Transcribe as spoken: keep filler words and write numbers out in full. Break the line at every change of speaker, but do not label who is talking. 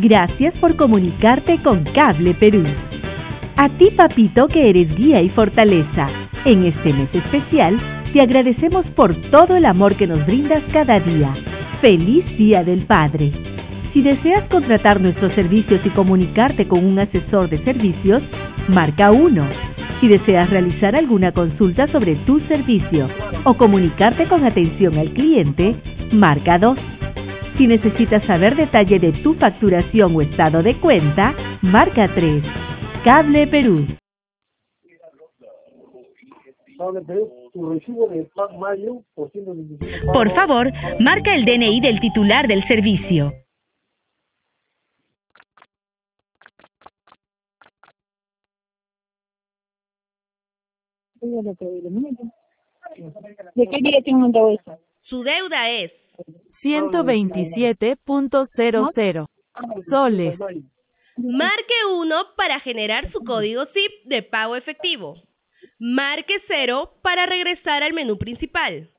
Gracias por comunicarte con Cable Perú. A ti, papito, que eres guía y fortaleza. En este mes especial, te agradecemos por todo el amor que nos brindas cada día. ¡Feliz Día del Padre! Si deseas contratar nuestros servicios y comunicarte con un asesor de servicios, marca uno. Si deseas realizar alguna consulta sobre tu servicio o comunicarte con atención al cliente, marca dos. Si necesitas saber detalle de tu facturación o estado de cuenta, marca tres. Cable Perú. Por favor, marca el D N I del titular del servicio.
¿De qué día te han mandado eso?
Su deuda es
ciento veintisiete punto cero cero soles.
marque uno para generar su código S I P de pago efectivo. Marque cero para regresar al menú principal.